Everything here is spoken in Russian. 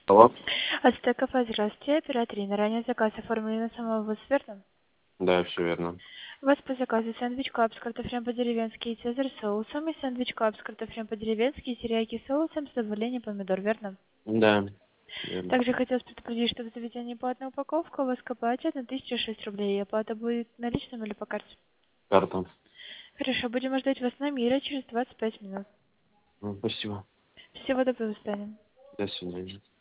Алло? Ацтекафе, здравствуйте. Оператор Инна. Ранее заказ оформлен на самого вас, верно? Да, все верно. У вас по заказу сэндвич кап с картофелем по-деревенски и цезарь соусом, и сэндвич кап с картофелем по-деревенски и терияки соусом с добавлением помидор, верно? Да, верно. Также хотелось предупредить, что в заведении платная упаковка, у вас к оплате 1006 рублей. И оплата будет наличным или по карте? Карта. Хорошо, будем ждать вас на Мира через 25 минут. Спасибо. Всего доброго, до свидания. До свидания.